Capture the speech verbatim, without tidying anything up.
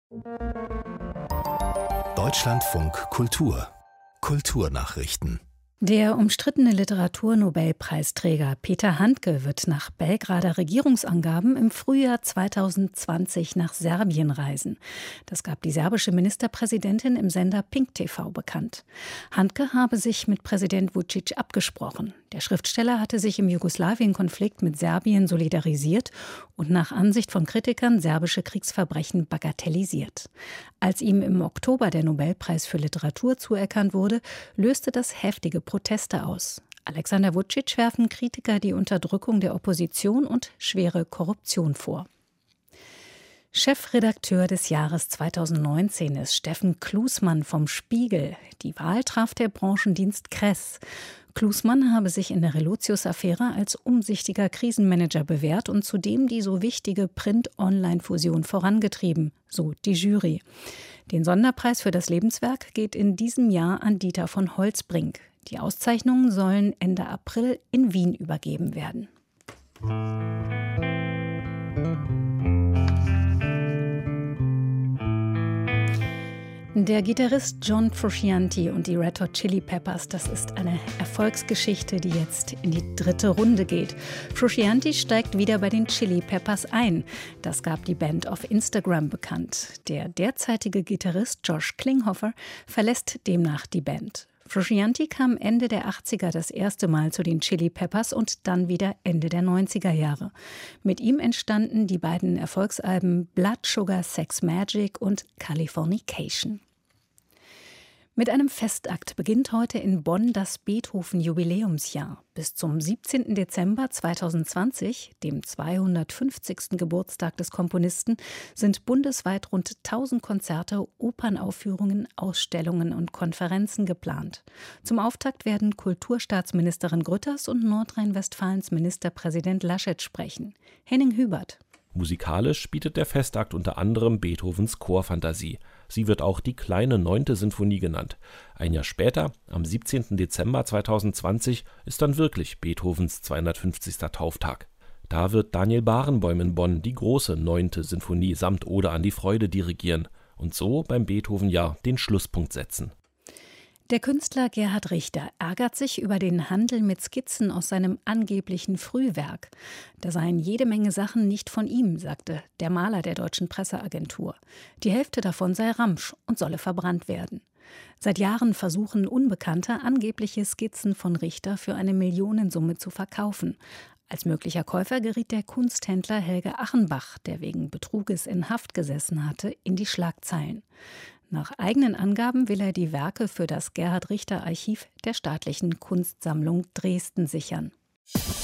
Deutschlandfunk Kultur Kulturnachrichten. Der umstrittene Literaturnobelpreisträger Peter Handke wird nach Belgrader Regierungsangaben im Frühjahr zweitausendzwanzig nach Serbien reisen. Das gab die serbische Ministerpräsidentin im Sender Pink T V bekannt. Handke habe sich mit Präsident Vučić abgesprochen. Der Schriftsteller hatte sich im Jugoslawien-Konflikt mit Serbien solidarisiert und nach Ansicht von Kritikern serbische Kriegsverbrechen bagatellisiert. Als ihm im Oktober der Nobelpreis für Literatur zuerkannt wurde, löste das heftige Proteste aus. Alexander Vučić werfen Kritiker die Unterdrückung der Opposition und schwere Korruption vor. Chefredakteur des Jahres zweitausendneunzehn ist Steffen Klusmann vom Spiegel. Die Wahl traf der Branchendienst Kress. Klusmann habe sich in der Relotius-Affäre als umsichtiger Krisenmanager bewährt und zudem die so wichtige Print-Online-Fusion vorangetrieben, so die Jury. Den Sonderpreis für das Lebenswerk geht in diesem Jahr an Dieter von Holtzbrinck. Die Auszeichnungen sollen Ende April in Wien übergeben werden. Der Gitarrist John Frusciante und die Red Hot Chili Peppers, das ist eine Erfolgsgeschichte, die jetzt in die dritte Runde geht. Frusciante steigt wieder bei den Chili Peppers ein. Das gab die Band auf Instagram bekannt. Der derzeitige Gitarrist Josh Klinghoffer verlässt demnach die Band. Frusciante kam Ende der achtziger das erste Mal zu den Chili Peppers und dann wieder Ende der neunziger Jahre. Mit ihm entstanden die beiden Erfolgsalben Blood Sugar Sex Magik und Californication. Mit einem Festakt beginnt heute in Bonn das Beethoven-Jubiläumsjahr. Bis zum siebzehnten Dezember zweitausendzwanzig, dem zweihundertfünfzigsten Geburtstag des Komponisten, sind bundesweit rund tausend Konzerte, Opernaufführungen, Ausstellungen und Konferenzen geplant. Zum Auftakt werden Kulturstaatsministerin Grütters und Nordrhein-Westfalens Ministerpräsident Laschet sprechen. Henning Hübert. Musikalisch bietet der Festakt unter anderem Beethovens Chorphantasie. Sie wird auch die kleine neunte Sinfonie genannt. Ein Jahr später, am siebzehnten Dezember zweitausendzwanzig, ist dann wirklich Beethovens zweihundertfünfzigster Tauftag. Da wird Daniel Barenboim in Bonn die große neunte Sinfonie samt Ode an die Freude dirigieren und so beim Beethoven-Jahr den Schlusspunkt setzen. Der Künstler Gerhard Richter ärgert sich über den Handel mit Skizzen aus seinem angeblichen Frühwerk. Da seien jede Menge Sachen nicht von ihm, sagte der Maler der Deutschen Presseagentur. Die Hälfte davon sei Ramsch und solle verbrannt werden. Seit Jahren versuchen Unbekannte, angebliche Skizzen von Richter für eine Millionensumme zu verkaufen. Als möglicher Käufer geriet der Kunsthändler Helge Achenbach, der wegen Betruges in Haft gesessen hatte, in die Schlagzeilen. Nach eigenen Angaben will er die Werke für das Gerhard-Richter-Archiv der Staatlichen Kunstsammlung Dresden sichern.